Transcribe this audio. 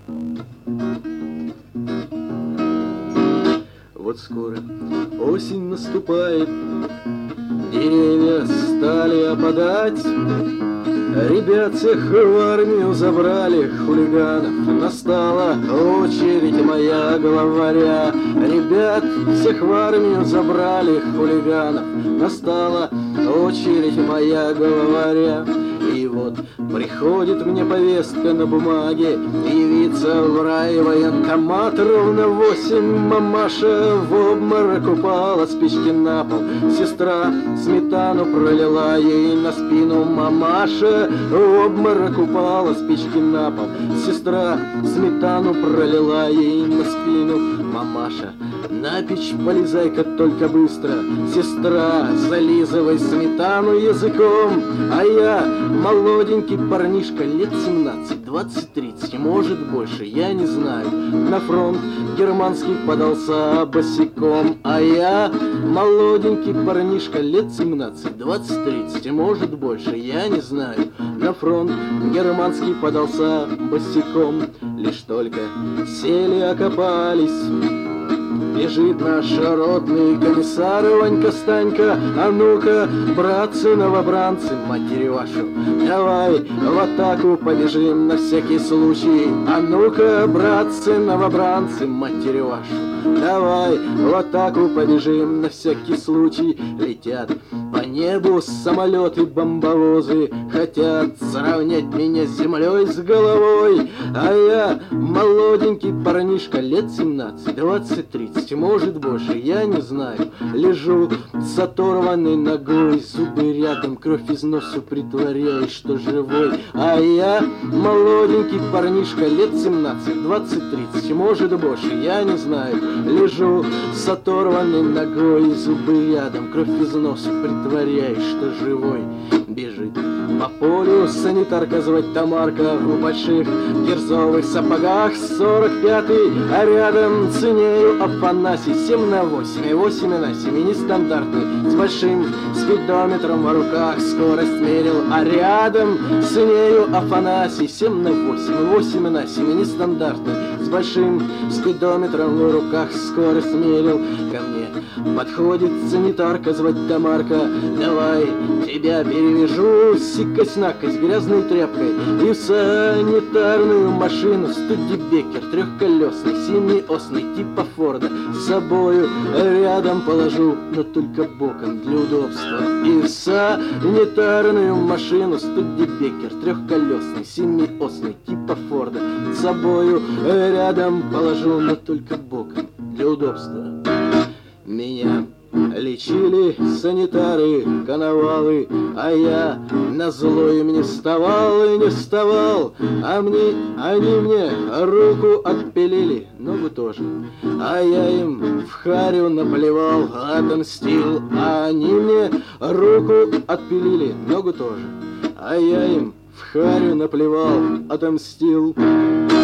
Вот скоро осень наступает, деревья стали опадать, ребят всех в армию забрали, хулиганов. Настала очередь моя главаря. Ребят всех в армию забрали, хулиганов. Настала очередь моя главаря. И вот приходит мне повестка на бумаге явиться в райвоенкомат ровно в 8. Мамаша в обморок упала, спички на пол. Сестра сметану пролила ей на спину. Мамаша в обморок упала, спички на пол. Сестра сметану пролила ей на спину. Мамаша, на печь полезай-ка только быстро. Сестра, зализывай сметану языком. А я молоденький парнишка, лет 17, 20, 30, может больше, я не знаю. На фронт германский подался босиком. А я молоденький парнишка, лет 17, 20, 30, может больше, я не знаю. На фронт германский подался босиком. Лишь только сели, окопались, лежит наш ротный комиссар Ванька-Станька. А ну-ка, братцы новобранцы, матери вашу, давай в атаку побежим на всякий случай. А ну-ка, братцы новобранцы, матери вашу, давай в атаку побежим на всякий случай. Летят по небу самолеты, бомбовозы, хотят сравнять меня с землей, с головой. А я молоденький парнишка, лет 17, 20, 30, может больше, я не знаю. Лежу с оторванной ногой, зубы рядом, кровь из носу, притворяюсь, что живой. А я молоденький парнишка, лет 17, 20, 30, может больше, я не знаю. Лежу с оторванной ногой, зубы рядом, кровь из носу, притворяюсь, что живой. Бежит по полю санитарка, звать Тамарка, в больших кирзовых сапогах, 45-й, а рядом с нею Афанасий, 7 на 8, 8 на 7, нестандартный, с большим спидометром в руках, скорость мерил. А рядом с нею Афанасий, 7 на 8, 8 на 7, нестандартный, с большим спидометром в руках, скорость мерил. Ко мне подходит санитарка, звать Тамарка, давай тебя перевяжу сикость-накость грязной тряпкой и в санитарную машину Студебекер трехколесный, семиосный, типа Форда, с собою рядом положу, но только боком для удобства. И в санитарную машину Студебекер трехколесный, семиосный, типа Форда, с собою рядом положу, но только боком для удобства. Меня лечили санитары, коновалы, а я назло им не вставал и не вставал. Они мне руку отпилили, ногу тоже, а я им в харю наплевал, отомстил. А они мне руку отпилили, ногу тоже, а я им в харю наплевал, отомстил.